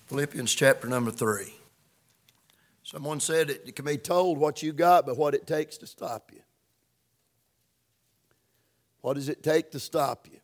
Philippians chapter number 3. Someone said it can be told what you got, but what it takes to stop you. What does it take to stop you?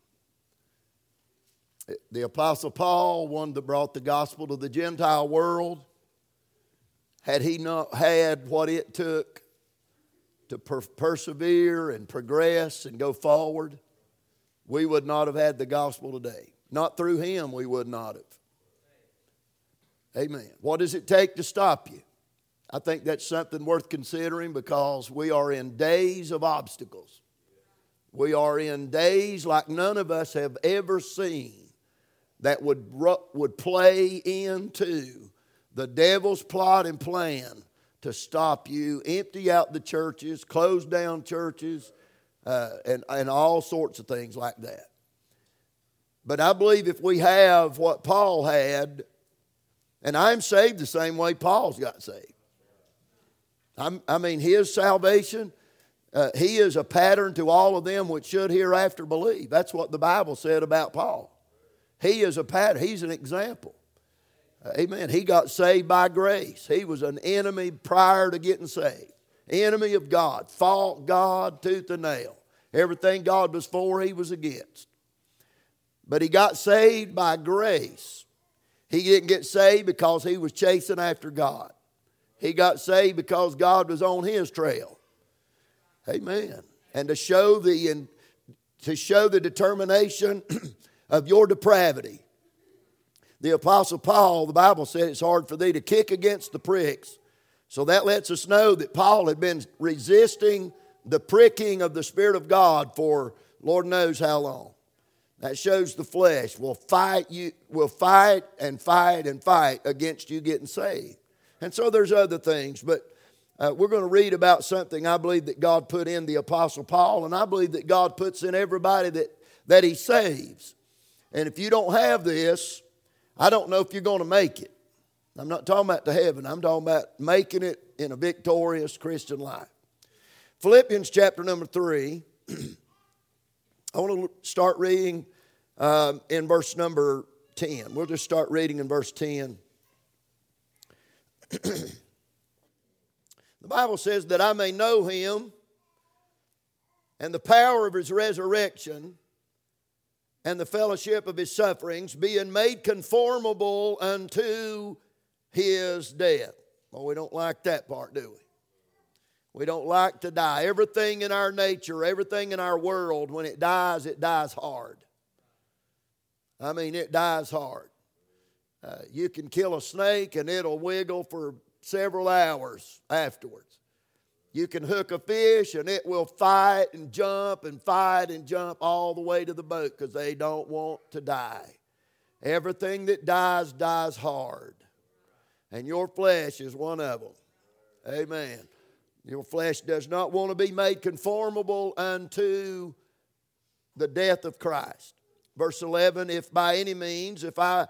The Apostle Paul, one that brought the gospel to the Gentile world, had he not had what it took to persevere and progress and go forward, we would not have had the gospel today. Not through him, we would not have. Amen. What does it take to stop you? I think that's something worth considering because we are in days of obstacles. We are in days like none of us have ever seen that would play into the devil's plot and plan to stop you, empty out the churches, close down churches, and all sorts of things like that. But I believe if we have what Paul had, and I'm saved the same way Paul's got saved. I mean, his salvation, he is a pattern to all of them which should hereafter believe. That's what the Bible said about Paul. He is a pattern. He's an example. Amen. He got saved by grace. He was an enemy prior to getting saved. Enemy of God. Fought God tooth and nail. Everything God was for, he was against. But he got saved by grace. He didn't get saved because he was chasing after God. He got saved because God was on his trail. Amen. And to show the determination of your depravity. The Apostle Paul, the Bible said it's hard for thee to kick against the pricks. So that lets us know that Paul had been resisting the pricking of the Spirit of God for Lord knows how long. That shows the flesh will fight and fight against you getting saved. And so there's other things, but we're going to read about something I believe that God put in the Apostle Paul, and I believe that God puts in everybody that he saves. And if you don't have this, I don't know if you're going to make it. I'm not talking about to heaven. I'm talking about making it in a victorious Christian life. Philippians chapter number 3. I want to start reading in verse number 10. We'll just start reading in verse 10. The Bible says that I may know him and the power of his resurrection and the fellowship of his sufferings, being made conformable unto his death. Well, we don't like that part, do we? We don't like to die. Everything in our nature, everything in our world, when it dies hard. I mean, it dies hard. You can kill a snake and it'll wiggle for several hours afterwards. You can hook a fish and it will fight and jump all the way to the boat because they don't want to die. Everything that dies hard. And your flesh is one of them. Amen. Your flesh does not want to be made conformable unto the death of Christ. Verse 11, if by any means I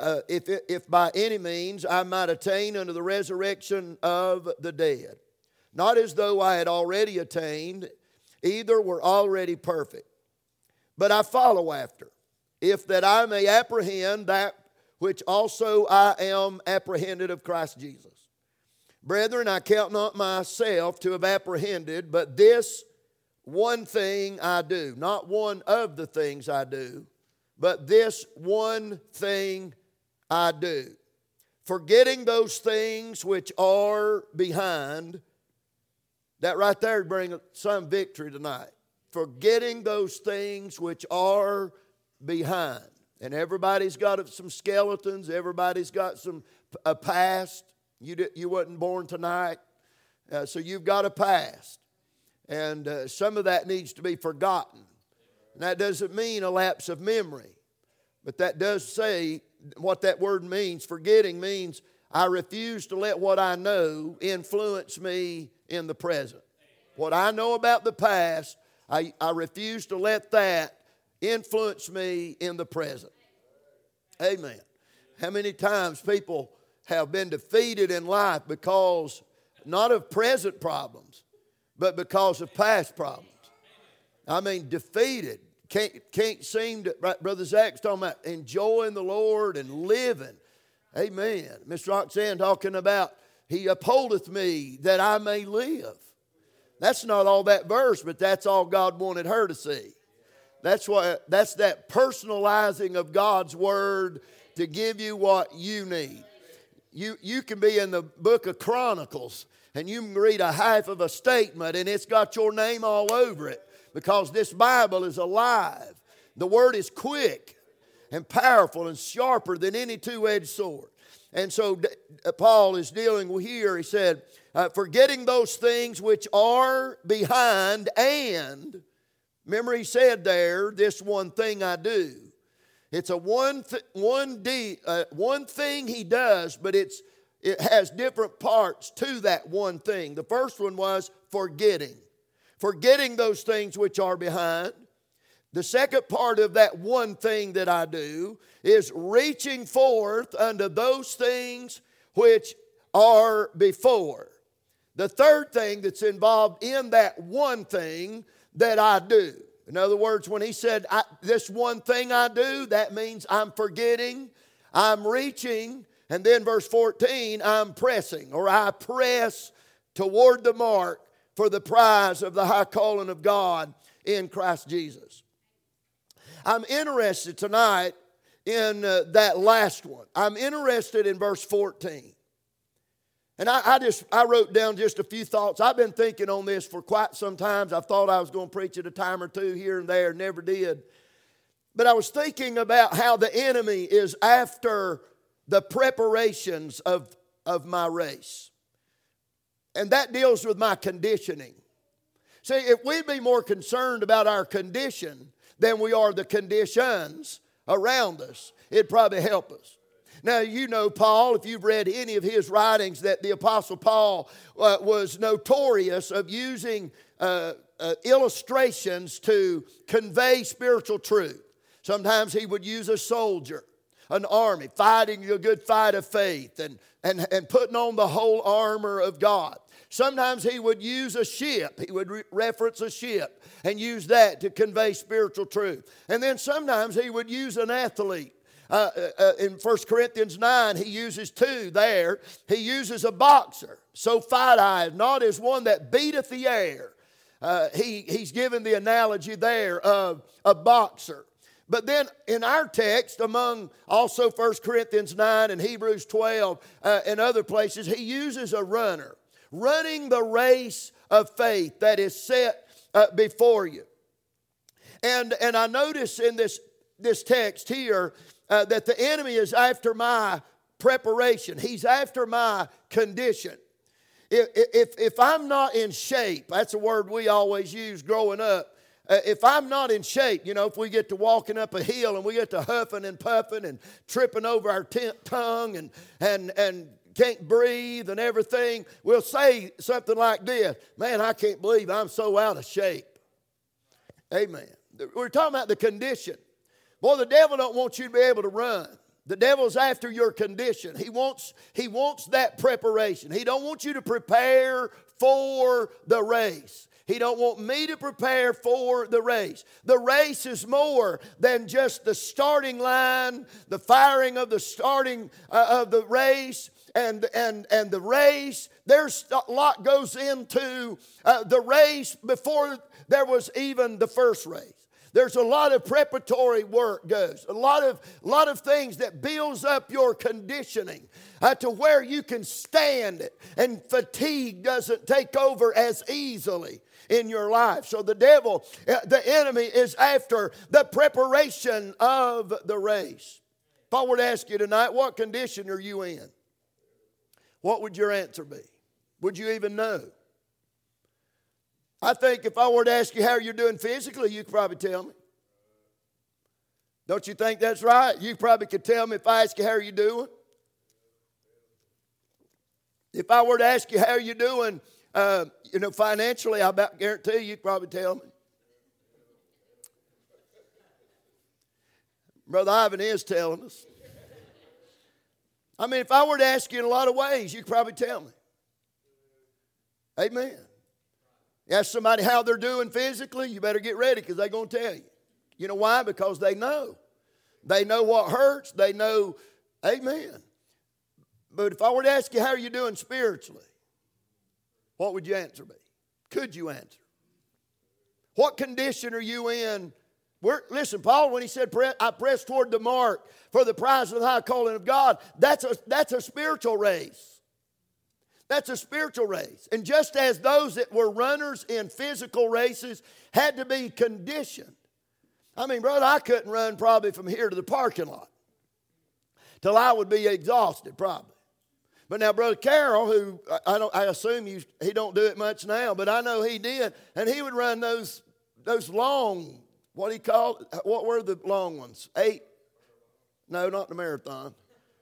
might attain unto the resurrection of the dead. Not as though I had already attained, either were already perfect. But I follow after, if that I may apprehend that which also I am apprehended of Christ Jesus. Brethren, I count not myself to have apprehended, but this one thing I do. Not one of the things I do, but this one thing I do. Forgetting those things which are behind. That right there would bring some victory tonight. Forgetting those things which are behind. And everybody's got some skeletons. Everybody's got a past. You wasn't born tonight, so you've got a past. And some of that needs to be forgotten. And that doesn't mean a lapse of memory. But that does say what that word means. Forgetting means I refuse to let what I know influence me in the present. What I know about the past, I refuse to let that influence me in the present. Amen. How many times people have been defeated in life because not of present problems, but because of past problems. I mean, defeated. Can't seem to, right, Brother Zach's talking about enjoying the Lord and living. Amen. Miss Roxanne talking about, He upholdeth me that I may live. That's not all that verse, but that's all God wanted her to see. That's that personalizing of God's Word to give you what you need. You can be in the book of Chronicles and you can read a half of a statement and it's got your name all over it because this Bible is alive. The Word is quick and powerful and sharper than any two-edged sword. And so Paul is dealing with here, he said, forgetting those things which are behind and, remember he said there, this one thing I do. It's a one thing he does, but it has different parts to that one thing. The first one was forgetting. Forgetting those things which are behind. The second part of that one thing that I do is reaching forth unto those things which are before. The third thing that's involved in that one thing that I do. In other words, when he said, this one thing I do, that means I'm forgetting, I'm reaching, and then verse 14, I'm pressing, or I press toward the mark for the prize of the high calling of God in Christ Jesus. I'm interested tonight in that last one. I'm interested in verse 14. And I wrote down just a few thoughts. I've been thinking on this for quite some time. I thought I was going to preach it a time or two here and there, never did. But I was thinking about how the enemy is after the preparations of my race. And that deals with my conditioning. See, if we'd be more concerned about our condition than we are the conditions around us, it'd probably help us. Now, you know Paul, if you've read any of his writings, that the Apostle Paul was notorious of using illustrations to convey spiritual truth. Sometimes he would use a soldier, an army, fighting a good fight of faith and putting on the whole armor of God. Sometimes he would use a ship. He would reference a ship and use that to convey spiritual truth. And then sometimes he would use an athlete. In 1 Corinthians 9, he uses two there. He uses a boxer. So fight I, not as one that beateth the air. He's given the analogy there of a boxer. But then in our text, among also 1 Corinthians 9 and Hebrews 12 and other places, he uses a runner. Running the race of faith that is set before you. And I notice in this text here that the enemy is after my preparation. He's after my condition. If I'm not in shape, that's a word we always use growing up. If I'm not in shape, if we get to walking up a hill and we get to huffing and puffing and tripping over our tongue and can't breathe and everything, we'll say something like this: man, I can't believe I'm so out of shape. Amen. We're talking about the condition. Boy, the devil don't want you to be able to run. The devil's after your condition. He wants that preparation. He don't want you to prepare for the race. He don't want me to prepare for the race. The race is more than just the starting line, the firing of the starting of the race. And the race, there's a lot goes into the race before there was even the first race. There's a lot of preparatory work goes, a lot of things that builds up your conditioning to where you can stand it, and fatigue doesn't take over as easily in your life. So the devil, the enemy, is after the preparation of the race. If I were to ask you tonight, what condition are you in? What would your answer be? Would you even know? I think if I were to ask you how you're doing physically, you could probably tell me. Don't you think that's right? You probably could tell me if I ask you how you're doing. If I were to ask you how you're doing, financially, I about guarantee you could probably tell me. Brother Ivan is telling us. I mean, if I were to ask you in a lot of ways, you could probably tell me. Amen. You ask somebody how they're doing physically, you better get ready because they're going to tell you. You know why? Because they know. They know what hurts. They know, amen. But if I were to ask you, how are you doing spiritually? What would you answer me? Could you answer? What condition are you in? Listen, Paul, when he said, I press toward the mark for the prize of the high calling of God, that's a spiritual race. That's a spiritual race. And just as those that were runners in physical races had to be conditioned. I mean, brother, I couldn't run probably from here to the parking lot till I would be exhausted probably. But now, Brother Carroll, who I assume he don't do it much now, but I know he did, and he would run those long, what were the long ones? 8? No, not the marathon.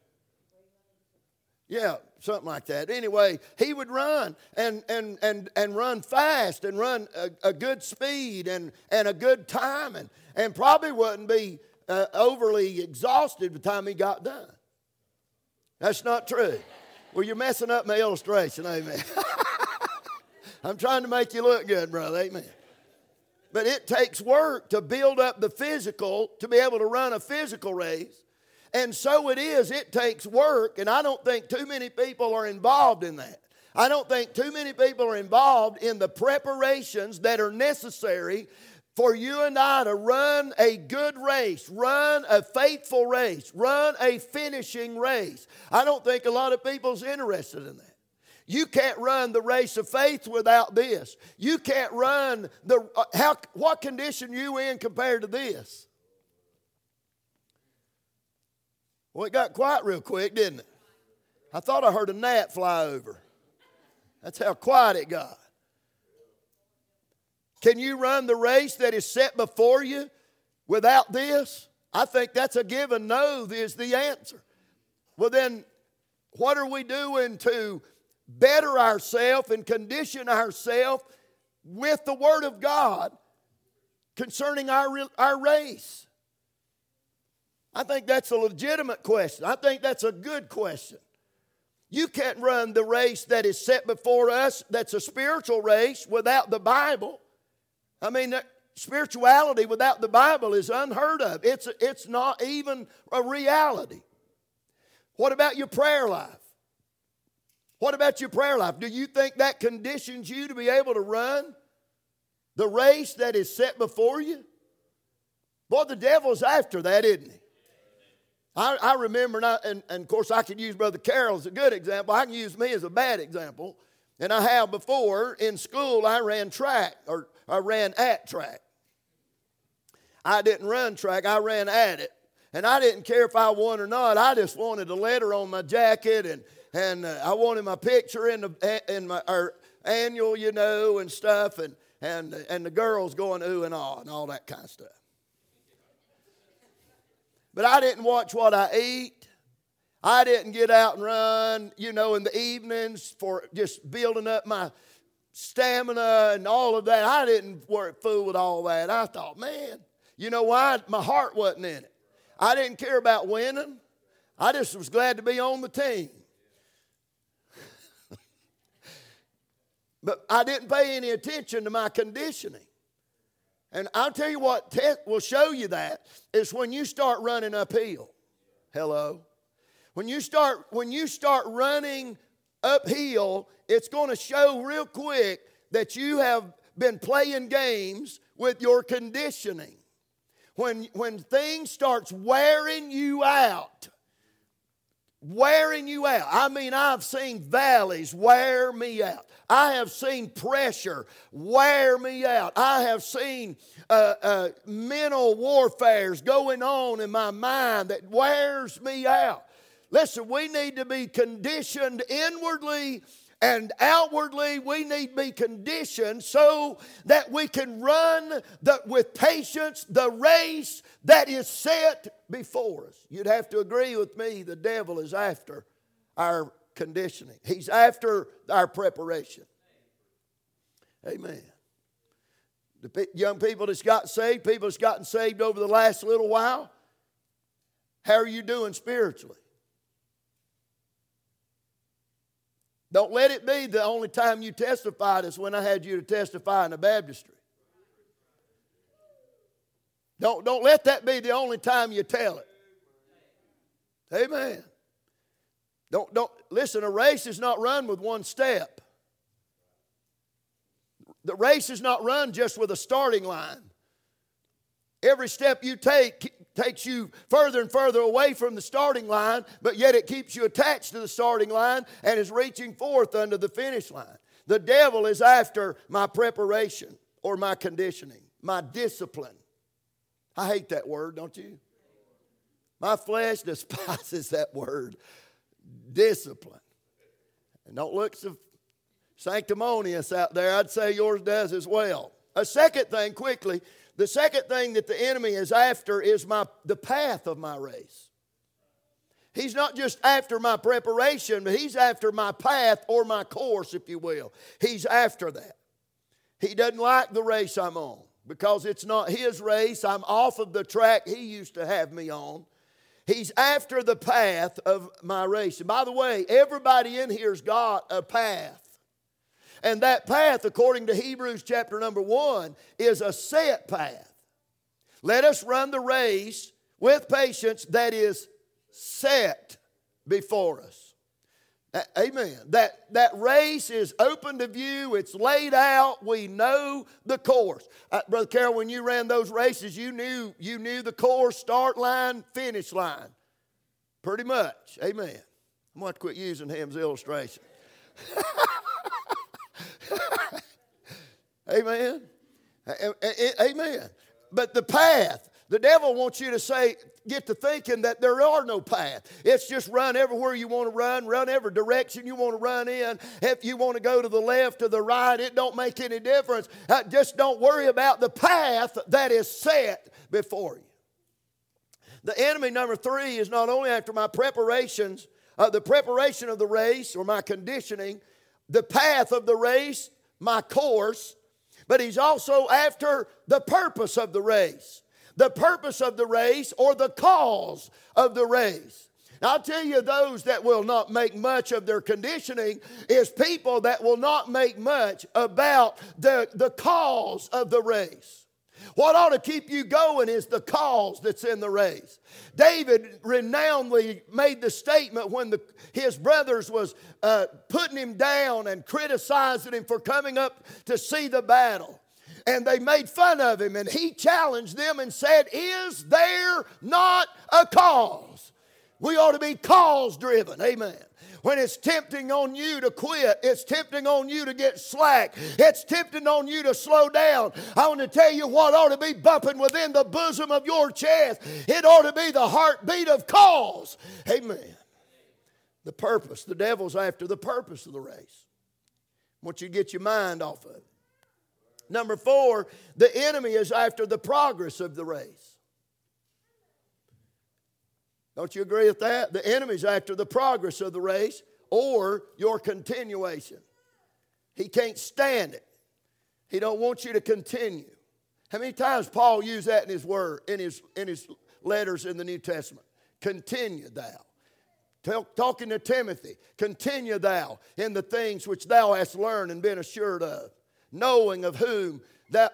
Yeah, something like that. Anyway, he would run and run fast and run a good speed and a good time and probably wouldn't be overly exhausted by the time he got done. That's not true. Well, you're messing up my illustration, amen. I'm trying to make you look good, brother, amen. But it takes work to build up the physical to be able to run a physical race. And so it takes work, and I don't think too many people are involved in that. I don't think too many people are involved in the preparations that are necessary for you and I to run a good race, run a faithful race, run a finishing race. I don't think a lot of people's interested in that. You can't run the race of faith without this. You can't run what condition you in compared to this? Well, it got quiet real quick, didn't it? I thought I heard a gnat fly over. That's how quiet it got. Can you run the race that is set before you without this? I think that's a given. No is the answer. Well, then, what are we doing to better ourselves and condition ourselves with the Word of God concerning our race? I think that's a legitimate question. I think that's a good question. You can't run the race that is set before us, that's a spiritual race, without the Bible. I mean, spirituality without the Bible is unheard of. It's not even a reality. What about your prayer life? What about your prayer life? Do you think that conditions you to be able to run the race that is set before you? Boy, the devil's after that, isn't he? I remember, and of course I could use Brother Carroll as a good example. I can use me as a bad example. And I have before. In school, I ran track, or I ran at track. I didn't run track, I ran at it. And I didn't care if I won or not. I just wanted a letter on my jacket, and I wanted my picture in our annual, and stuff, and the girls going ooh and ah and all that kind of stuff. But I didn't watch what I eat. I didn't get out and run, in the evenings for just building up my stamina and all of that. I didn't fool with all that. I thought, man, you know why? My heart wasn't in it. I didn't care about winning. I just was glad to be on the team. But I didn't pay any attention to my conditioning. And I'll tell you what will show you that is when you start running uphill. Hello? When you start running uphill, it's going to show real quick that you have been playing games with your conditioning. When things starts wearing you out. I mean, I've seen valleys wear me out. I have seen pressure wear me out. I have seen mental warfares going on in my mind that wears me out. Listen, we need to be conditioned inwardly and outwardly. We need to be conditioned so that we can run with patience the race that is set before us. You'd have to agree with me, the devil is after our conditioning. He's after our preparation. Amen. The young people that's got saved, people that's gotten saved over the last little while, how are you doing spiritually? Don't let it be the only time you testified is when I had you to testify in a baptistry. Don't let that be the only time you tell it. Amen. Don't listen, a race is not run with one step. The race is not run just with a starting line. Every step you take takes you further and further away from the starting line, but yet it keeps you attached to the starting line and is reaching forth under the finish line. The devil is after my preparation or my conditioning, my discipline. I hate that word, don't you? My flesh despises that word, discipline. And don't look so sanctimonious out there. I'd say yours does as well. A second thing, quickly, the second thing that the enemy is after is the path of my race. He's not just after my preparation, but he's after my path or my course, if you will. He's after that. He doesn't like the race I'm on because it's not his race. I'm off of the track he used to have me on. He's after the path of my race. And by the way, everybody in here's got a path. And that path, according to Hebrews chapter number 1, is a set path. Let us run the race with patience that is set before us. Amen. That race is open to view. It's laid out. We know the course. Brother Carroll, when you ran those races, you knew the course, start line, finish line. Pretty much. Amen. I'm going to quit using him as illustration. Amen. Amen. But the path, the devil wants you to get to thinking that there are no path. It's just run everywhere you want to run every direction you want to run in. If you want to go to the left or the right, it don't make any difference. Just don't worry about the path that is set before you. The enemy, number 3, is not only after my preparations, the preparation of the race or my conditioning, the path of the race, my course, but he's also after the purpose of the race. The purpose of the race or the cause of the race. Now, I'll tell you, those that will not make much of their conditioning is people that will not make much about the cause of the race. What ought to keep you going is the cause that's in the race. David renownedly made the statement when his brothers was putting him down and criticizing him for coming up to see the battle. And they made fun of him, and he challenged them and said, "Is there not a cause?" We ought to be cause-driven. Amen. When it's tempting on you to quit, it's tempting on you to get slack, it's tempting on you to slow down, I want to tell you what ought to be bumping within the bosom of your chest. It ought to be the heartbeat of cause. Amen. The purpose. The devil's after the purpose of the race. I want you to get your mind off of it. Number 4, the enemy is after the progress of the race. Don't you agree with that? The enemy's after the progress of the race or your continuation. He can't stand it. He don't want you to continue. How many times Paul used that in his word, in his letters in the New Testament? Continue thou. Talking to Timothy, continue thou in the things which thou hast learned and been assured of. Knowing of whom the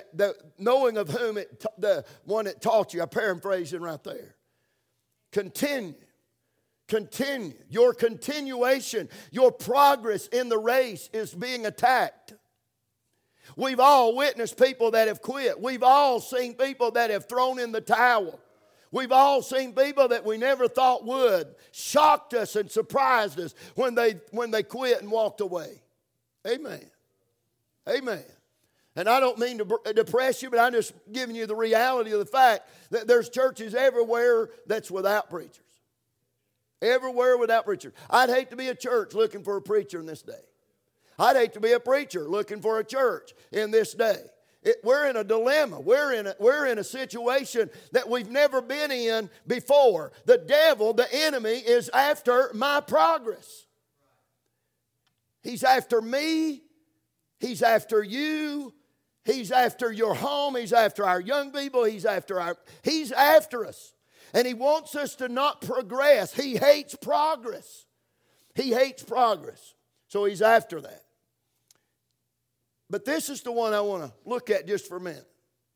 one that taught you. I'm paraphrasing right there. Continue. Your continuation, your progress in the race is being attacked. We've all witnessed people that have quit. We've all seen people that have thrown in the towel. We've all seen people that we never thought would. Shocked us and surprised us when they quit and walked away. Amen. Amen. And I don't mean to depress you, but I'm just giving you the reality of the fact that there's churches everywhere that's without preachers. Everywhere without preachers. I'd hate to be a church looking for a preacher in this day. I'd hate to be a preacher looking for a church in this day. We're in a dilemma. We're in a situation that we've never been in before. The devil, the enemy, is after my progress. He's after me. He's after you. He's after your home. He's after our young people. He's after us. And he wants us to not progress. He hates progress. He hates progress. So he's after that. But this is the one I want to look at just for a minute.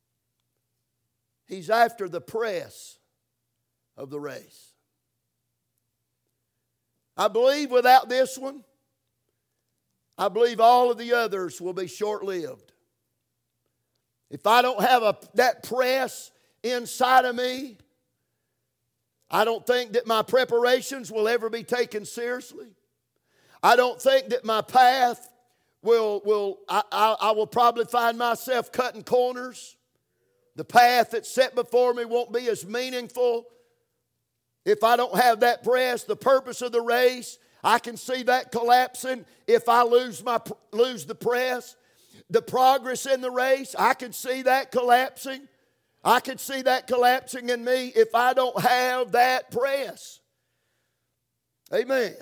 He's after the press of the race. I believe without this one, I believe all of the others will be short-lived. If I don't have that press inside of me, I don't think that my preparations will ever be taken seriously. I don't think that my path I will probably find myself cutting corners. The path that's set before me won't be as meaningful if I don't have that press. The purpose of the race, I can see that collapsing if I lose the press. The progress in the race, I can see that collapsing. I can see that collapsing in me if I don't have that press. Amen.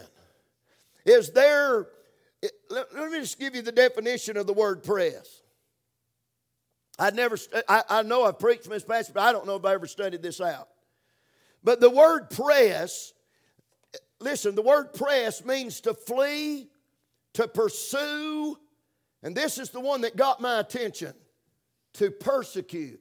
Let me just give you the definition of the word press. I know I've preached from this passage, but I don't know if I ever studied this out. But the word press, listen, the word press means to flee, to pursue, and this is the one that got my attention, to persecute.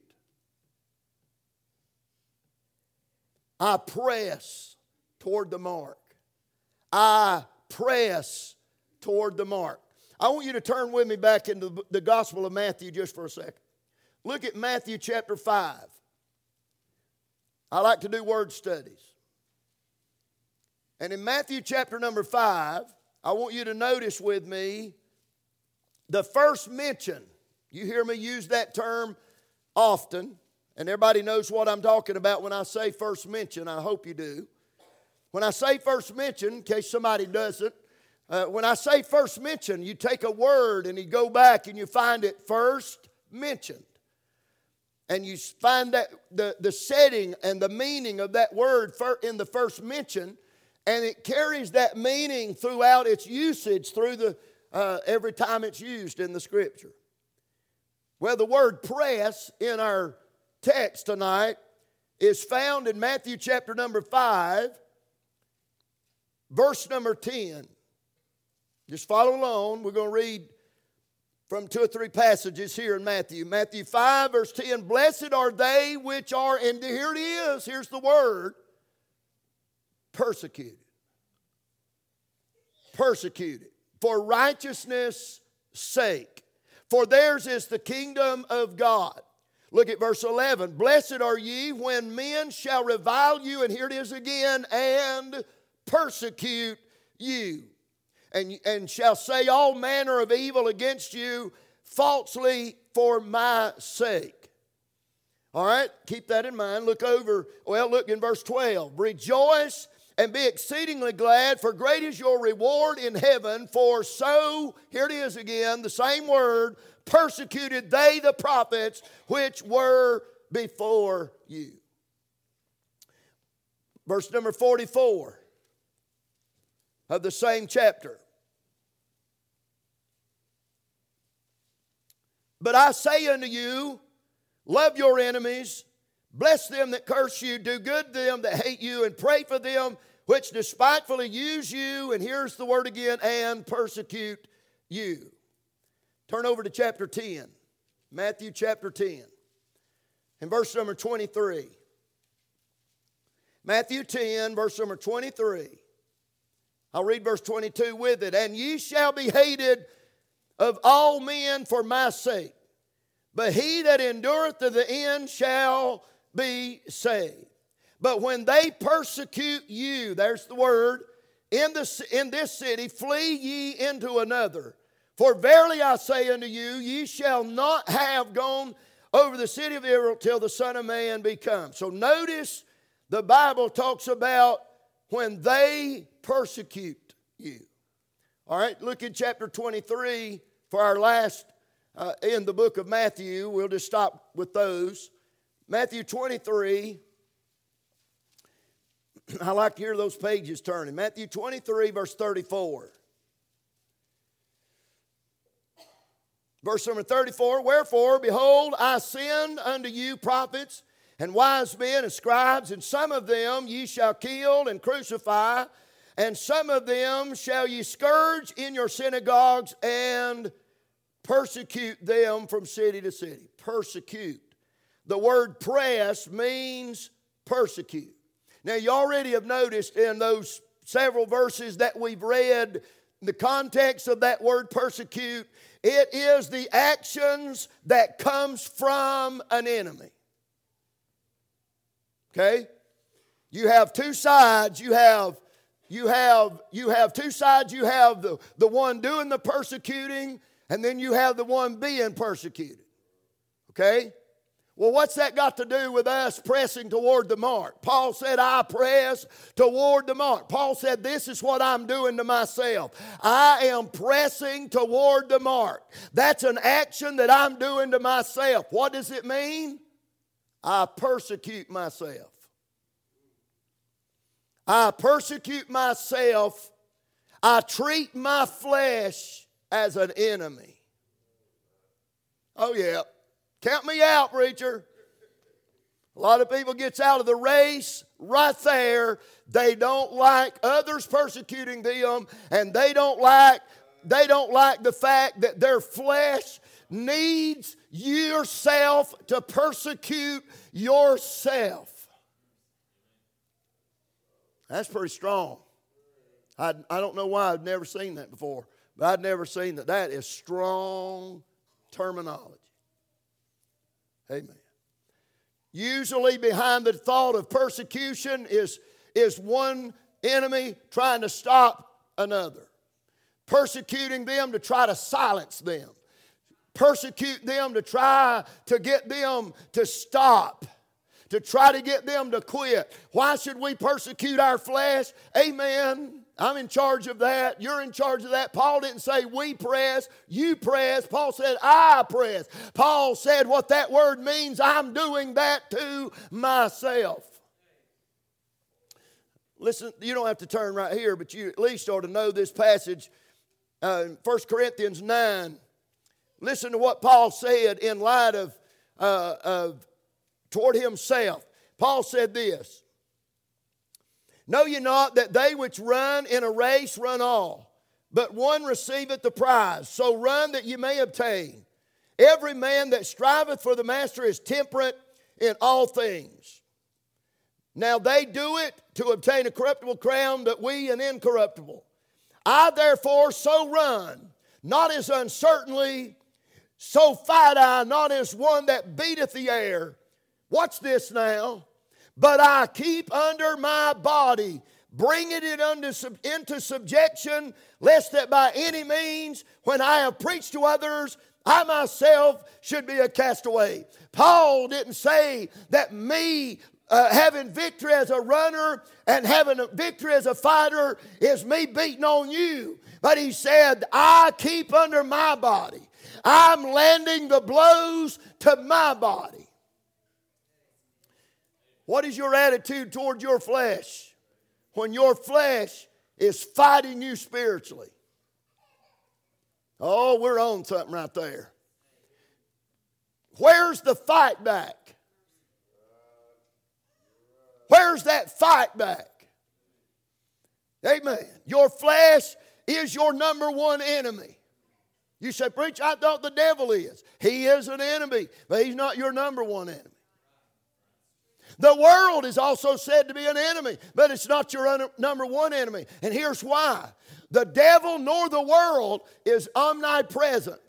I press toward the mark. I press toward the mark. I want you to turn with me back into the Gospel of Matthew just for a second. Look at Matthew chapter 5. I like to do word studies. And in Matthew chapter number 5, I want you to notice with me the first mention. You hear me use that term often, and everybody knows what I'm talking about when I say first mention. I hope you do. When I say first mention, in case somebody doesn't, when I say first mention, you take a word and you go back and you find it first mentioned. And you find that the setting and the meaning of that word in the first mention, and it carries that meaning throughout its usage through every time it's used in the Scripture. Well, the word press in our text tonight is found in Matthew chapter number 5, verse number 10. Just follow along. We're going to read from 2 or 3 passages here in Matthew. Matthew 5, verse 10. Blessed are they which are, and here it is, here's the word, persecuted. Persecuted for righteousness' sake. For theirs is the kingdom of God. Look at verse 11. Blessed are ye when men shall revile you, and here it is again, and persecute you. And shall say all manner of evil against you falsely for my sake. All right, keep that in mind. Look in verse 12. Rejoice and be exceedingly glad, for great is your reward in heaven. For so, here it is again, the same word, persecuted they the prophets which were before you. Verse number 44 of the same chapter. But I say unto you, love your enemies, bless them that curse you, do good to them that hate you, and pray for them which despitefully use you, and here's the word again, and persecute you. Turn over to chapter 10, Matthew chapter 10, and verse number 23. Matthew 10, verse number 23. I'll read verse 22 with it. And ye shall be hated of all men for my sake, but he that endureth to the end shall be saved. But when they persecute you, there's the word, in this city, flee ye into another. For verily I say unto you, ye shall not have gone over the city of Israel till the Son of Man be come. So notice the Bible talks about when they persecute you. All right, look in chapter 23 for our last in the book of Matthew. We'll just stop with those. Matthew 23. I like to hear those pages turning. Matthew 23, verse 34. Verse number 34, wherefore, behold, I send unto you prophets and wise men and scribes, and some of them ye shall kill and crucify, and some of them shall ye scourge in your synagogues and persecute them from city to city. Persecute. The word press means persecute. Now, you already have noticed in those several verses that we've read, the context of that word persecute, it is the actions that comes from an enemy. Okay? You have two sides. You have two sides. You have the one doing the persecuting, and then you have the one being persecuted. Okay? Well, what's that got to do with us pressing toward the mark? Paul said, I press toward the mark. Paul said, this is what I'm doing to myself. I am pressing toward the mark. That's an action that I'm doing to myself. What does it mean? I persecute myself. I persecute myself. I treat my flesh as an enemy. Oh, yeah. Count me out, preacher. A lot of people gets out of the race right there. They don't like others persecuting them, and they don't like the fact that their flesh needs yourself to persecute yourself. That's pretty strong. I don't know why I've never seen that before, but I've never seen that. That is strong terminology. Amen. Usually behind the thought of persecution is one enemy trying to stop another. Persecuting them to try to silence them. Persecute them to try to get them to stop. To try to get them to quit. Why should we persecute our flesh? Amen. I'm in charge of that. You're in charge of that. Paul didn't say we press, you press. Paul said I press. Paul said what that word means, I'm doing that to myself. Listen, you don't have to turn right here, but you at least ought to know this passage in 1 Corinthians 9. Listen to what Paul said in light of toward himself. Paul said this. Know ye not that they which run in a race run all, but one receiveth the prize. So run that ye may obtain. Every man that striveth for the master is temperate in all things. Now they do it to obtain a corruptible crown, but we an incorruptible. I therefore so run, not as uncertainly, so fight I, not as one that beateth the air. Watch this now. But I keep under my body, bringing it into subjection, lest that by any means, when I have preached to others, I myself should be a castaway. Paul didn't say that me having victory as a runner and having a victory as a fighter is me beating on you. But he said, I keep under my body. I'm landing the blows to my body. What is your attitude toward your flesh when your flesh is fighting you spiritually? Oh, we're on something right there. Where's the fight back? Where's that fight back? Amen. Your flesh is your number one enemy. You say, preacher, I thought the devil is. He is an enemy, but he's not your number one enemy. The world is also said to be an enemy, but it's not your number one enemy. And here's why. The devil nor the world is omnipresent.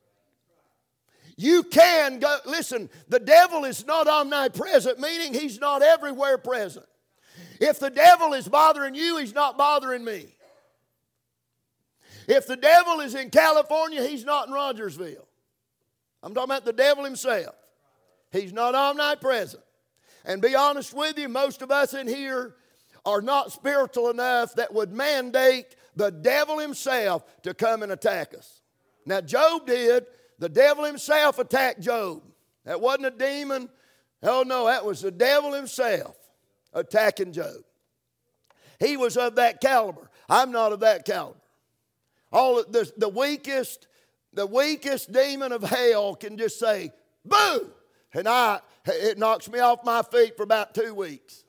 You can go, listen, the devil is not omnipresent, meaning he's not everywhere present. If the devil is bothering you, he's not bothering me. If the devil is in California, he's not in Rogersville. I'm talking about the devil himself. He's not omnipresent. And be honest with you, most of us in here are not spiritual enough that would mandate the devil himself to come and attack us. Now, Job did. The devil himself attacked Job. That wasn't a demon. Oh, no, that was the devil himself attacking Job. He was of that caliber. I'm not of that caliber. The weakest demon of hell can just say, boo! And it knocks me off my feet for about 2 weeks.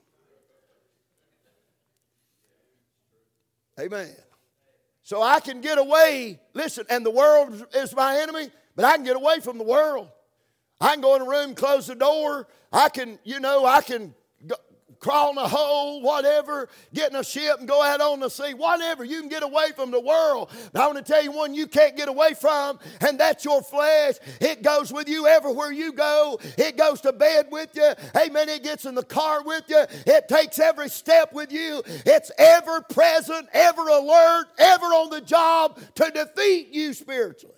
Amen. So I can get away. Listen, and the world is my enemy, but I can get away from the world. I can go in a room, close the door. I can crawl in a hole, whatever, get in a ship and go out on the sea, whatever. You can get away from the world. But I want to tell you one you can't get away from, and that's your flesh. It goes with you everywhere you go. It goes to bed with you. Amen. It gets in the car with you. It takes every step with you. It's ever present, ever alert, ever on the job to defeat you spiritually.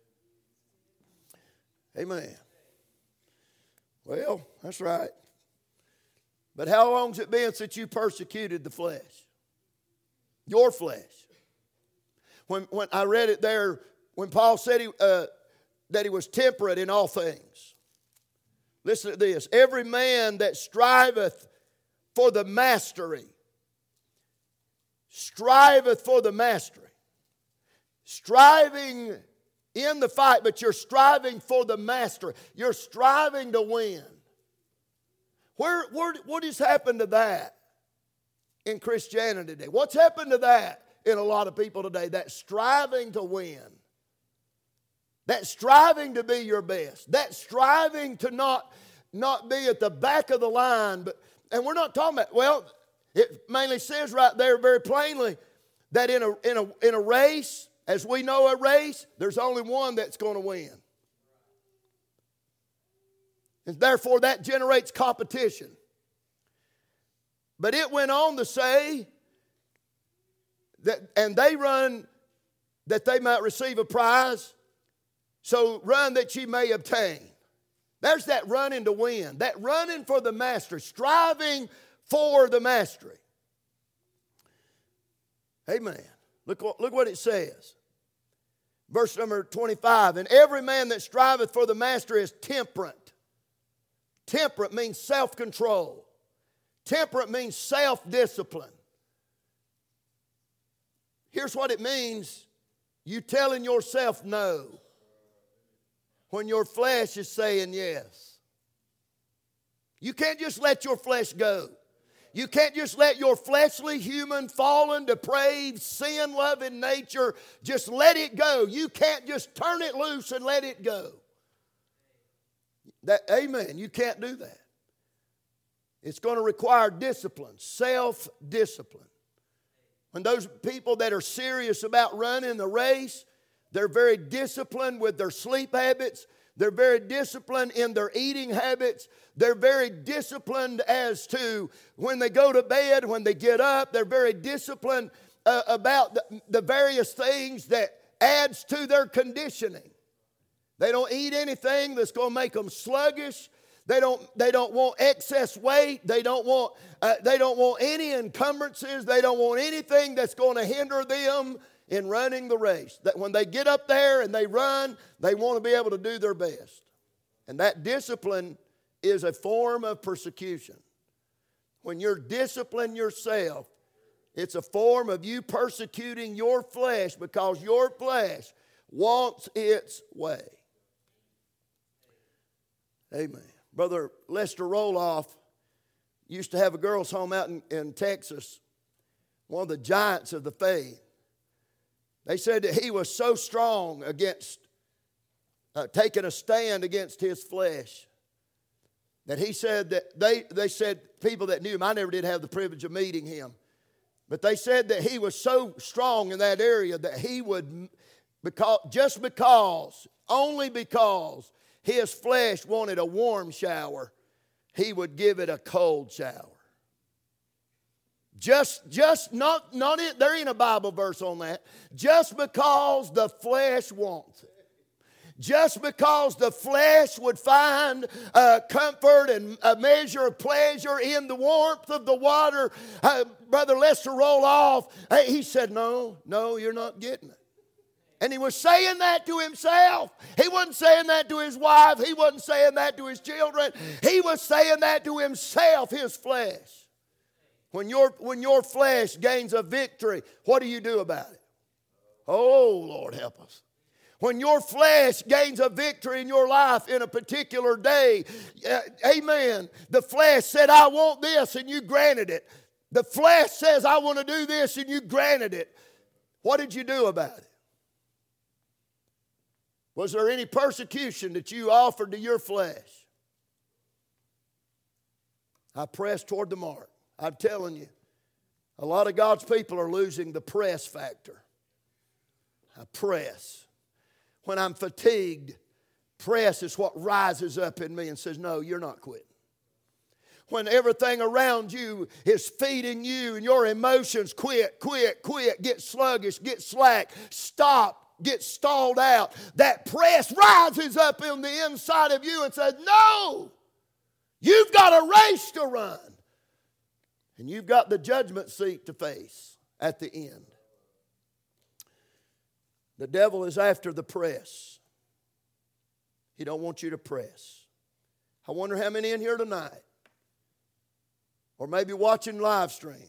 Amen. Well, that's right. But how long's it been since you persecuted the flesh? Your flesh. When I read it there, when Paul said that he was temperate in all things. Listen to this. Every man that striveth for the mastery. Striveth for the mastery. Striving in the fight, but you're striving for the mastery. You're striving to win. What has happened to that in Christianity today? What's happened to that in a lot of people today? That striving to win. That striving to be your best. That striving to not be at the back of the line. And we're not talking about, well, it mainly says right there very plainly that in a race, as we know a race, there's only one that's going to win. And therefore that generates competition. But it went on to say that, and they run that they might receive a prize, so run that ye may obtain. There's that running to win, that running for the mastery, striving for the mastery. Amen. Look what it says. Verse number 25, and every man that striveth for the mastery is temperate. Temperate means self-control. Temperate means self-discipline. Here's what it means. You telling yourself no when your flesh is saying yes. You can't just let your flesh go. You can't just let your fleshly, human, fallen, depraved, sin-loving nature just let it go. You can't just turn it loose and let it go. Amen. You can't do that. It's going to require discipline, self-discipline. When those people that are serious about running the race, they're very disciplined with their sleep habits. They're very disciplined in their eating habits. They're very disciplined as to when they go to bed, when they get up. They're very disciplined about the various things that adds to their conditioning. They don't eat anything that's going to make them sluggish. They don't want excess weight. They don't want any encumbrances. They don't want anything that's going to hinder them in running the race. That when they get up there and they run, they want to be able to do their best. And that discipline is a form of persecution. When you're disciplining yourself, it's a form of you persecuting your flesh because your flesh wants its way. Amen. Brother Lester Roloff used to have a girls' home out in Texas, one of the giants of the faith. They said that he was so strong against taking a stand against his flesh that he said that they said, people that knew him, I never did have the privilege of meeting him, but they said that he was so strong in that area that he would, only because his flesh wanted a warm shower, he would give it a cold shower. Not it. There ain't a Bible verse on that. Just because the flesh wants it. Just because the flesh would find comfort and a measure of pleasure in the warmth of the water. Brother Lester Roloff, he said, no, you're not getting it. And he was saying that to himself. He wasn't saying that to his wife. He wasn't saying that to his children. He was saying that to himself, his flesh. When your flesh gains a victory, what do you do about it? Oh, Lord, help us. When your flesh gains a victory in your life in a particular day, amen, the flesh said, I want this, and you granted it. The flesh says, I want to do this, and you granted it. What did you do about it? Was there any persecution that you offered to your flesh? I pressed toward the mark. I'm telling you, a lot of God's people are losing the press factor. I press. When I'm fatigued, press is what rises up in me and says, no, you're not quitting. When everything around you is feeding you and your emotions quit, get sluggish, get slack, stop, get stalled out, that press rises up in the inside of you and says, no, you've got a race to run. And you've got the judgment seat to face at the end. The devil is after the press. He don't want you to press. I wonder how many in here tonight, or maybe watching live stream,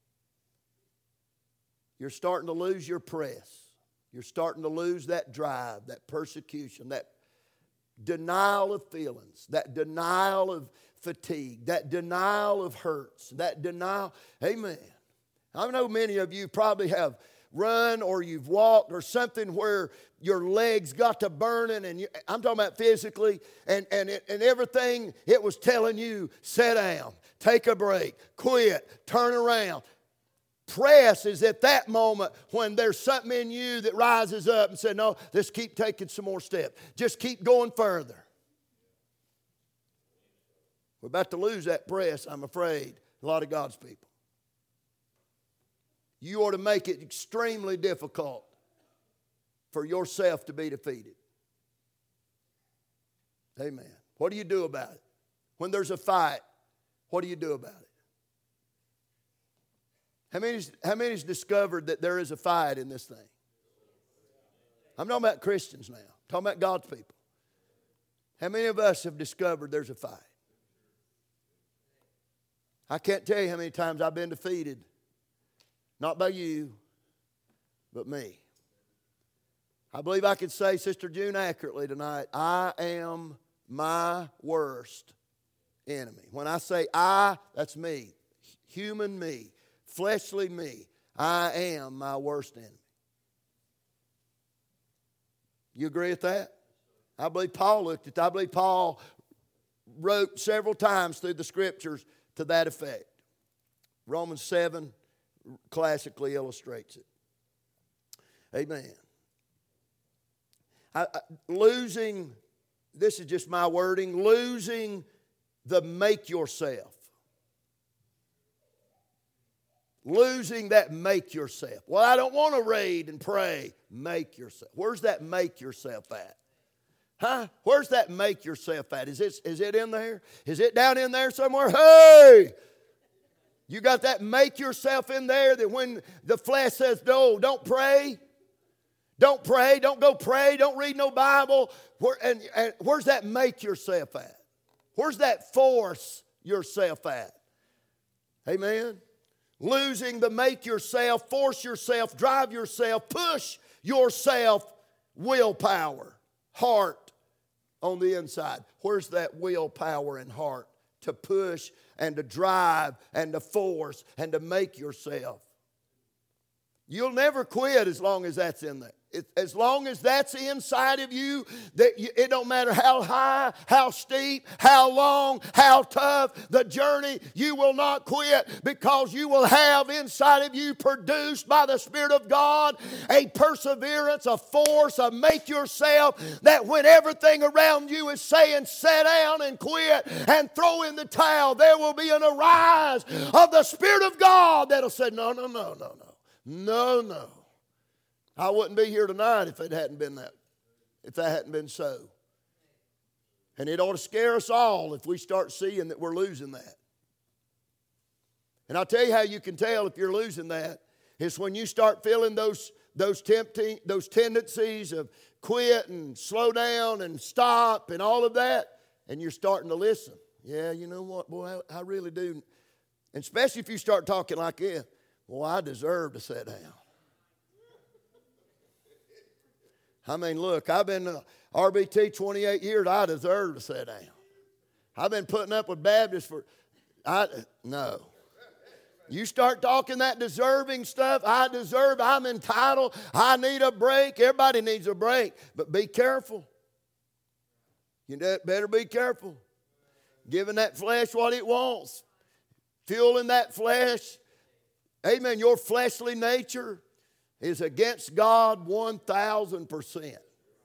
you're starting to lose your press. You're starting to lose that drive, that persecution, that denial of feelings, that denial of fatigue, that denial of hurts, that denial. Amen. I know many of you probably have run or you've walked or something where your legs got to burning, and I'm talking about physically, and everything it was telling you, sit down, take a break, quit, turn around. Press is at that moment when there's something in you that rises up and says, no, let's keep taking some more steps. Just keep going further. We're about to lose that press, I'm afraid, a lot of God's people. You ought to make it extremely difficult for yourself to be defeated. Amen. What do you do about it? When there's a fight, what do you do about it? How many's discovered that there is a fight in this thing? I'm talking about Christians now. I'm talking about God's people. How many of us have discovered there's a fight? I can't tell you how many times I've been defeated. Not by you, but me. I believe I could say, Sister June, accurately tonight, I am my worst enemy. When I say I, that's me. Human me. Fleshly me. I am my worst enemy. You agree with that? I believe Paul looked at that. I believe Paul wrote several times through the Scriptures to that effect. Romans 7 classically illustrates it. Amen. Losing, this is just my wording, losing the make yourself. Losing that make yourself. Well, I don't want to read and pray. Make yourself. Where's that make yourself at? Huh? Where's that make yourself at? Is it in there? Is it down in there somewhere? Hey! You got that make yourself in there that when the flesh says, no, don't pray. Don't pray. Don't go pray. Don't read no Bible. Where's that make yourself at? Where's that force yourself at? Amen. Losing the make yourself, force yourself, drive yourself, push yourself, willpower, heart on the inside. Where's that willpower and heart to push and to drive and to force and to make yourself? You'll never quit as long as that's in there. As long as that's inside of you, it don't matter how high, how steep, how long, how tough the journey, you will not quit, because you will have inside of you, produced by the Spirit of God, a perseverance, a force, a make yourself, that when everything around you is saying sit down and quit and throw in the towel, there will be an arise of the Spirit of God that'll say, no. I wouldn't be here tonight if it hadn't been that, if that hadn't been so. And it ought to scare us all if we start seeing that we're losing that. And I'll tell you how you can tell if you're losing that. It's when you start feeling those tendencies of quit and slow down and stop and all of that, and you're starting to listen. Yeah, you know what, boy, I really do. And especially if you start talking like this, well, I deserve to sit down. I mean, look, I've been RBT 28 years. I deserve to sit down. I've been putting up with Baptists no. You start talking that deserving stuff, I'm entitled, I need a break. Everybody needs a break. But be careful. You better be careful. Giving that flesh what it wants. fueling that flesh, amen, your fleshly nature is against God 1,000%.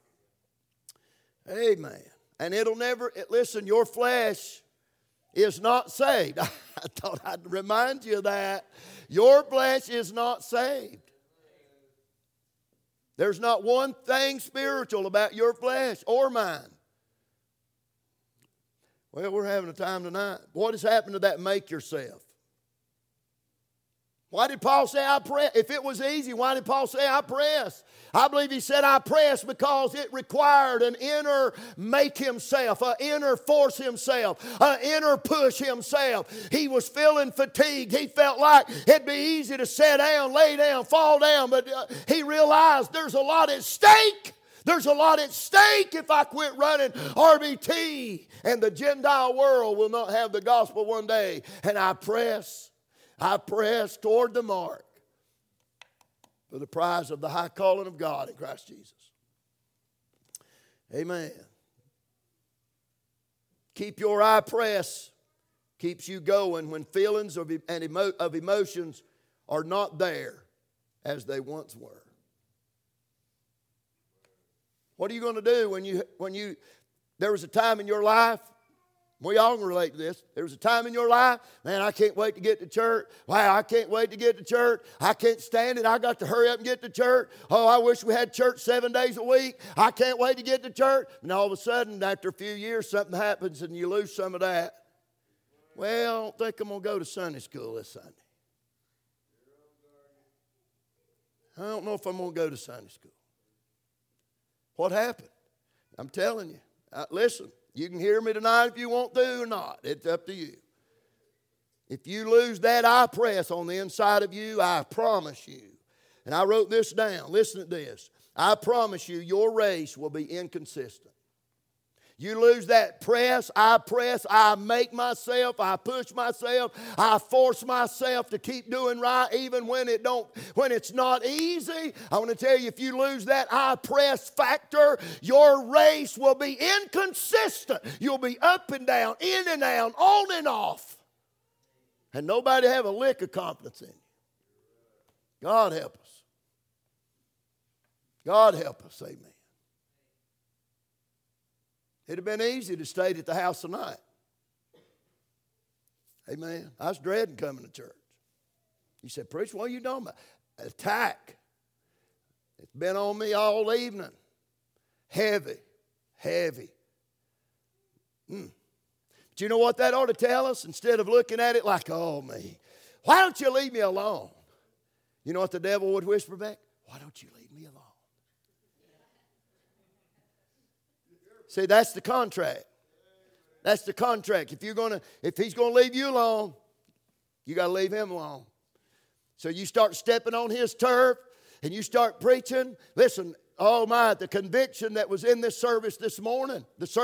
Amen. And it'll never, listen, your flesh is not saved. I thought I'd remind you of that. Your flesh is not saved. There's not one thing spiritual about your flesh or mine. Well, we're having a time tonight. What has happened to that make yourself? Why did Paul say I press? If it was easy, why did Paul say I press? I believe he said I press because it required an inner make himself, an inner force himself, an inner push himself. He was feeling fatigued. He felt like it'd be easy to sit down, lay down, fall down, but he realized there's a lot at stake. There's a lot at stake if I quit running RBT, and the Gentile world will not have the gospel one day. And I press toward the mark for the prize of the high calling of God in Christ Jesus. Amen. Keep your eye pressed. Keeps you going when feelings of emotions are not there as they once were. What are you going to do when you there was a time in your life? We all can relate to this. There was a time in your life, man, I can't wait to get to church. Wow, I can't wait to get to church. I can't stand it. I got to hurry up and get to church. Oh, I wish we had church 7 days a week. I can't wait to get to church. And all of a sudden, after a few years, something happens and you lose some of that. Well, I don't think I'm going to go to Sunday school this Sunday. I don't know if I'm going to go to Sunday school. What happened? I'm telling you. Listen. You can hear me tonight if you want to or not. It's up to you. If you lose that eye press on the inside of you, I promise you, and I wrote this down, listen to this. I promise you, your race will be inconsistent. You lose that press, I make myself, I push myself, I force myself to keep doing right even when it's not easy. I want to tell you, if you lose that I press factor, your race will be inconsistent. You'll be up and down, in and out, on and off. And nobody have a lick of confidence in you. God help us. God help us, amen. It'd have been easy to stay at the house tonight. Amen. I was dreading coming to church. You said, preacher, what are you talking about? Attack. It's been on me all evening. Heavy. But you know what that ought to tell us? Instead of looking at it like, oh, me, why don't you leave me alone? You know what the devil would whisper back? Why don't you leave me alone? See, that's the contract. That's the contract. If he's going to leave you alone, you got to leave him alone. So you start stepping on his turf and you start preaching. Listen, oh my, the conviction that was in this service this morning,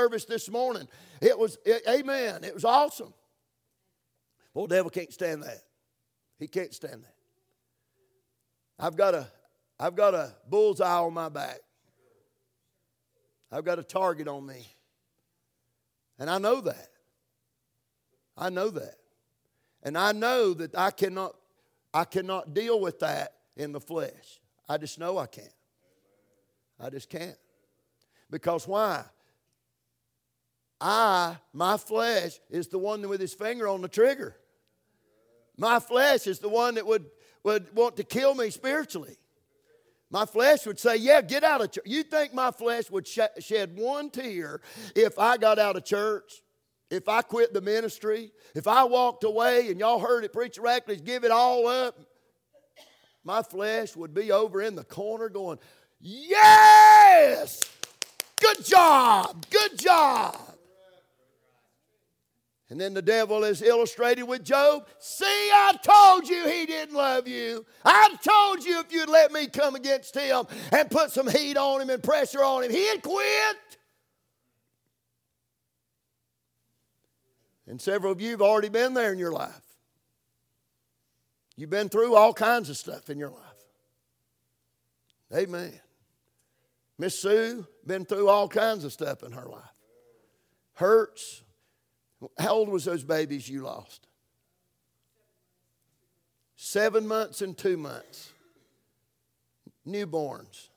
amen, it was awesome. Well, the devil can't stand that. He can't stand that. I've got a bullseye on my back. I've got a target on me. And I know that. And I know that I cannot deal with that in the flesh. I just know I can't. I just can't. Because why? My flesh is the one with his finger on the trigger. My flesh is the one that would want to kill me spiritually. My flesh would say, yeah, get out of church. You think my flesh would shed one tear if I got out of church? If I quit the ministry? If I walked away and y'all heard it, Preacher Rackley's give it all up? My flesh would be over in the corner going, yes! Good job! And then the devil is illustrated with Job. See, I told you he didn't love you. I told you if you'd let me come against him and put some heat on him and pressure on him, he'd quit. And several of you have already been there in your life. You've been through all kinds of stuff in your life. Amen. Miss Sue, been through all kinds of stuff in her life. Hurts. How old was those babies you lost? 7 months and 2 months. Newborns.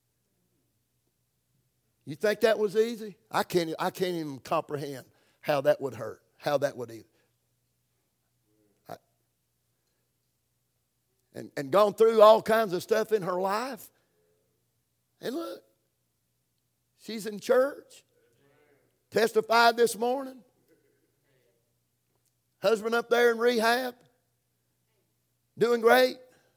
You think that was easy? I can't even comprehend how that would hurt, how that would even. And gone through all kinds of stuff in her life. And look, she's in church. Testified this morning. Husband up there in rehab. Doing great.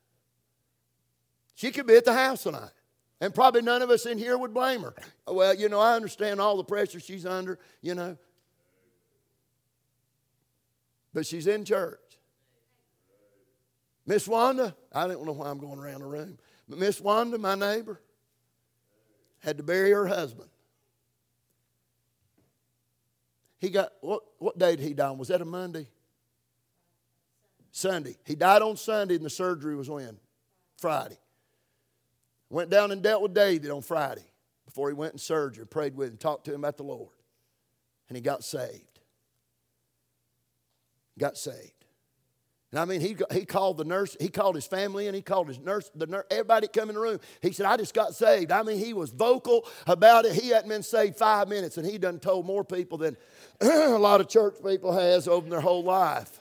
She could be at the house tonight. And probably none of us in here would blame her. Well, I understand all the pressure she's under, But she's in church. Miss Wanda, I don't know why I'm going around the room, but Miss Wanda, my neighbor, had to bury her husband. He got, what day did he die on? Was that a Monday? Sunday. He died on Sunday and the surgery was when? Friday. Went down and dealt with David on Friday before he went in surgery, prayed with him, talked to him about the Lord. And he got saved. Got saved. And I mean, he called the nurse, he called his family in, he called his nurse, everybody come in the room. He said, I just got saved. I mean, he was vocal about it. He hadn't been saved 5 minutes, and he done told more people than a lot of church people has over their whole life.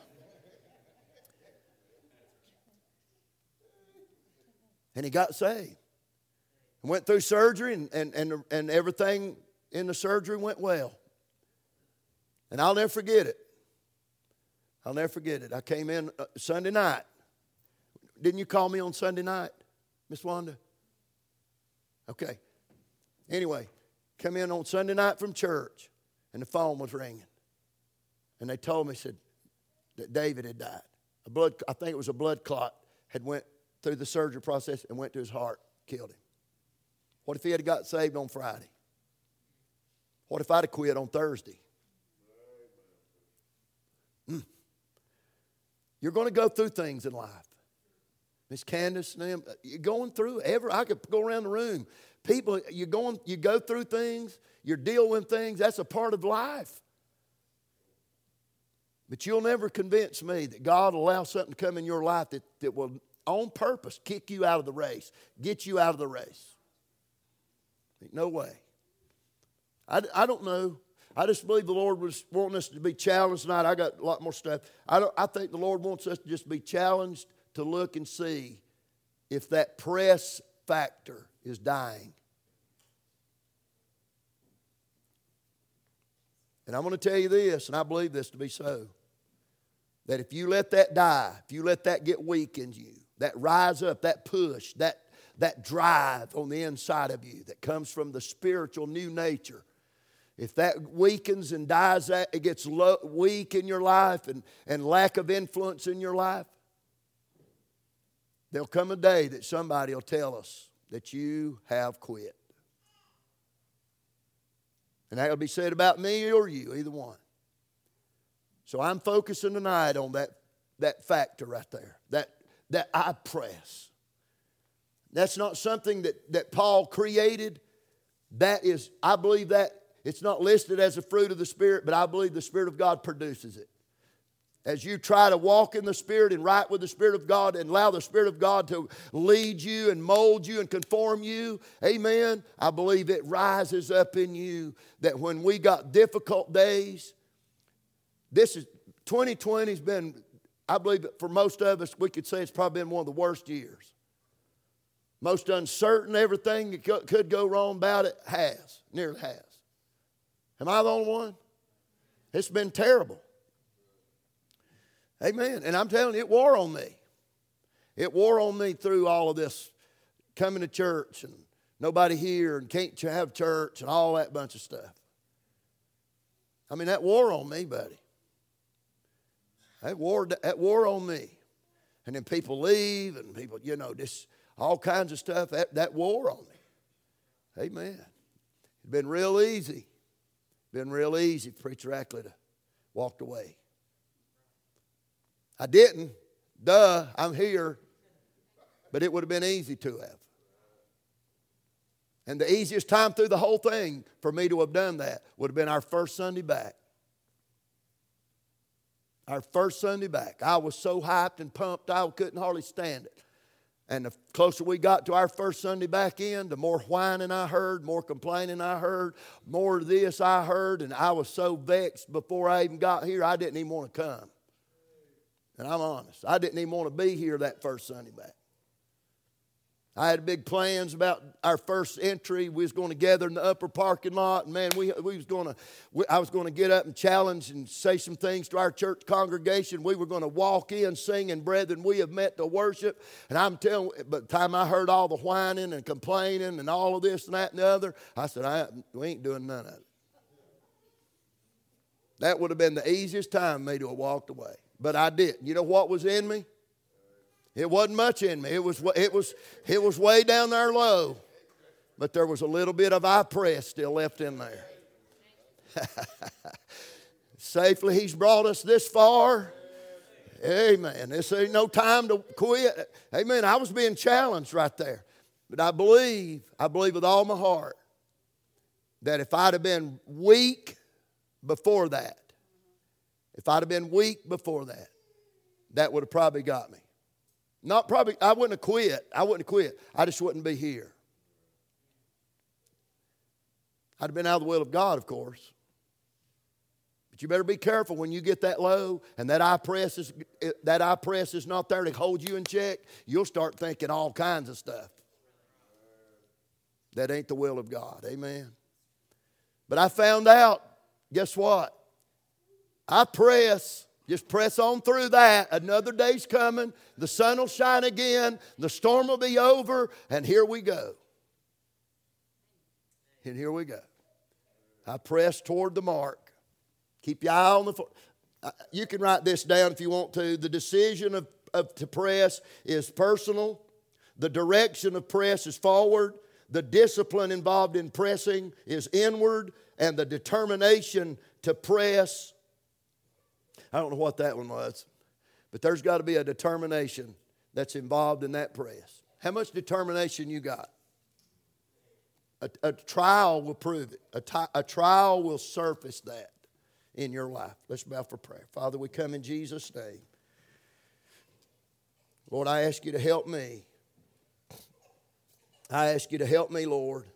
And he got saved. Went through surgery, and everything in the surgery went well. And I'll never forget it. I'll never forget it. I came in Sunday night. Didn't you call me on Sunday night, Miss Wanda? Okay. Anyway, come in on Sunday night from church, and the phone was ringing. And they told me, said, that David had died. I think it was a blood clot had went through the surgery process and went to his heart, killed him. What if he had got saved on Friday? What if I'd have quit on Thursday? You're going to go through things in life. Miss Candace and them, you're going through I could go around the room. People, you go through things, you're dealing with things, that's a part of life. But you'll never convince me that God will allow something to come in your life that will, on purpose, kick you out of the race, get you out of the race. No way. I don't know. I just believe the Lord was wanting us to be challenged tonight. I got a lot more stuff. I think the Lord wants us to just be challenged to look and see if that press factor is dying. And I'm going to tell you this, and I believe this to be so, that if you let that die, if you let that get weak in you, that rise up, that push, that drive on the inside of you that comes from the spiritual new nature, if that weakens and dies, it gets weak in your life and lack of influence in your life, there'll come a day that somebody will tell us that you have quit. And that will be said about me or you, either one. So I'm focusing tonight on that factor right there, that I press. That's not something that Paul created. That is, I believe that it's not listed as a fruit of the Spirit, but I believe the Spirit of God produces it. As you try to walk in the Spirit and right with the Spirit of God and allow the Spirit of God to lead you and mold you and conform you, amen, I believe it rises up in you that when we got difficult days, 2020 has been, I believe that for most of us, we could say it's probably been one of the worst years. Most uncertain, everything that could go wrong about it nearly has. Am I the only one? It's been terrible. Amen. And I'm telling you, it wore on me. It wore on me through all of this coming to church and nobody here and can't have church and all that bunch of stuff. I mean, that wore on me, buddy. That wore on me. And then people leave and people, just all kinds of stuff. That wore on me. Amen. It'd been real easy. Been real easy for Preacher Ackley to walked away. I didn't. I'm here. But it would have been easy to have. And the easiest time through the whole thing for me to have done that would have been our first Sunday back. Our first Sunday back. I was so hyped and pumped I couldn't hardly stand it. And the closer we got to our first Sunday back in, the more whining I heard, more complaining I heard, more of this I heard, and I was so vexed before I even got here, I didn't even want to come. And I'm honest, I didn't even want to be here that first Sunday back. I had big plans about our first entry. We was going to gather in the upper parking lot, and man, I was going to get up and challenge and say some things to our church congregation. We were going to walk in singing, "Brethren, we have met to worship." And I'm telling you, by the time I heard all the whining and complaining and all of this and that and the other, I said, we ain't doing none of it. That would have been the easiest time for me to have walked away. But I didn't. You know what was in me? It wasn't much in me. It was way down there low. But there was a little bit of I press still left in there. Safely He's brought us this far. Amen. This ain't no time to quit. Amen. I was being challenged right there. But I believe with all my heart that if I'd have been weak before that, that would have probably got me. I wouldn't have quit. I just wouldn't be here. I'd have been out of the will of God, of course. But you better be careful when you get that low and that eye press is not there to hold you in check. You'll start thinking all kinds of stuff. That ain't the will of God. Amen. But I found out, guess what? Just press on through that. Another day's coming. The sun will shine again. The storm will be over. And here we go. I press toward the mark. Keep your eye on the... You can write this down if you want to. The decision to press is personal. The direction of press is forward. The discipline involved in pressing is inward. And the determination to press, I don't know what that one was, but there's got to be a determination that's involved in that press. How much determination you got? A trial will prove it. A trial will surface that in your life. Let's bow for prayer. Father, we come in Jesus' name. Lord, I ask you to help me. I ask you to help me, Lord.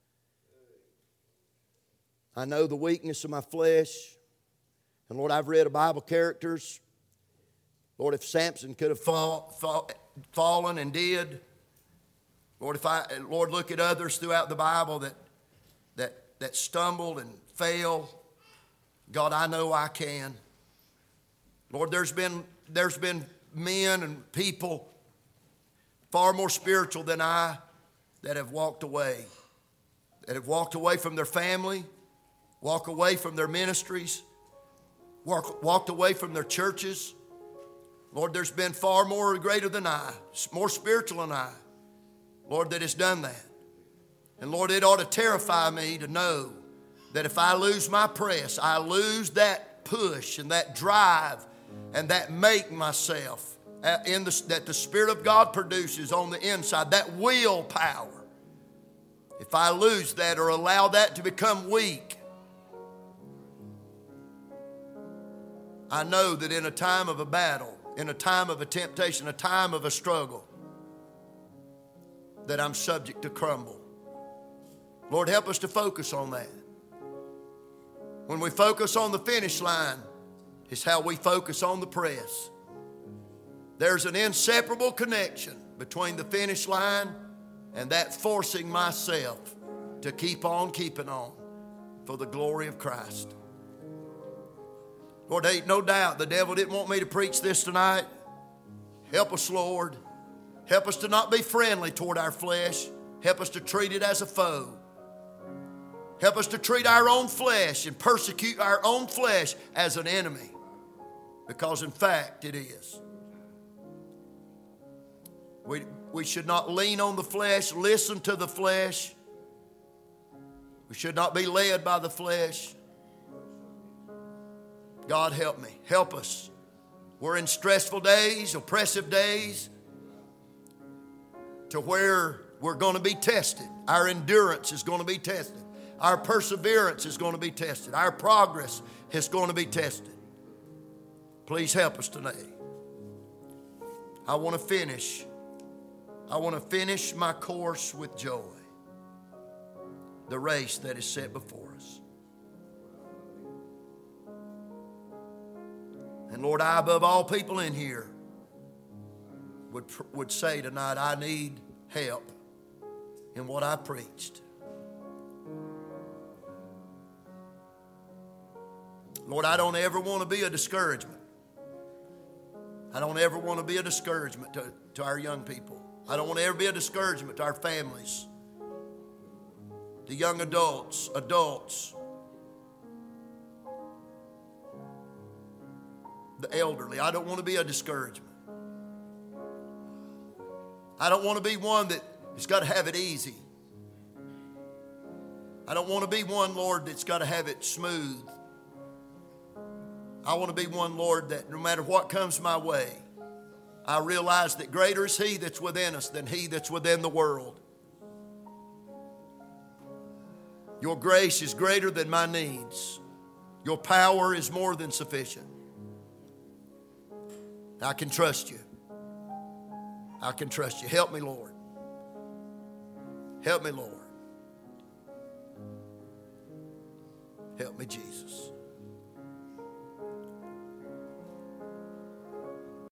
I know the weakness of my flesh. And Lord, I've read of Bible characters. Lord, if Samson could have fallen and did. Lord, look at others throughout the Bible that stumbled and fell. God, I know I can. Lord, there's been men and people far more spiritual than I that have walked away. That have walked away from their family, walked away from their ministries, walked away from their churches. Lord, there's been far more greater than I, more spiritual than I, Lord, that has done that. And Lord, it ought to terrify me to know that if I lose my press, I lose that push and that drive and that make myself that the Spirit of God produces on the inside, that willpower. If I lose that or allow that to become weak, I know that in a time of a battle, in a time of a temptation, a time of a struggle, that I'm subject to crumble. Lord, help us to focus on that. When we focus on the finish line, it's how we focus on the press. There's an inseparable connection between the finish line and that forcing myself to keep on keeping on for the glory of Christ. Lord, there ain't no doubt the devil didn't want me to preach this tonight. Help us, Lord. Help us to not be friendly toward our flesh. Help us to treat it as a foe. Help us to treat our own flesh and persecute our own flesh as an enemy. Because in fact it is. We should not lean on the flesh, listen to the flesh. We should not be led by the flesh. God, help me. Help us. We're in stressful days, oppressive days, to where we're going to be tested. Our endurance is going to be tested. Our perseverance is going to be tested. Our progress is going to be tested. Please help us today. I want to finish my course with joy. The race that is set before us. And Lord, I, above all people in here, would say tonight, I need help in what I preached. Lord, I don't ever want to be a discouragement. I don't ever want to be a discouragement to our young people. I don't want to ever be a discouragement to our families, the young adults, the elderly. I don't want to be a discouragement. I don't want to be one that has got to have it easy. I don't want to be one, Lord, that's got to have it smooth. I want to be one, Lord, that no matter what comes my way, I realize that greater is He that's within us than he that's within the world. Your grace is greater than my needs. Your power is more than sufficient. I can trust you. I can trust you. Help me, Lord. Help me, Lord. Help me, Jesus.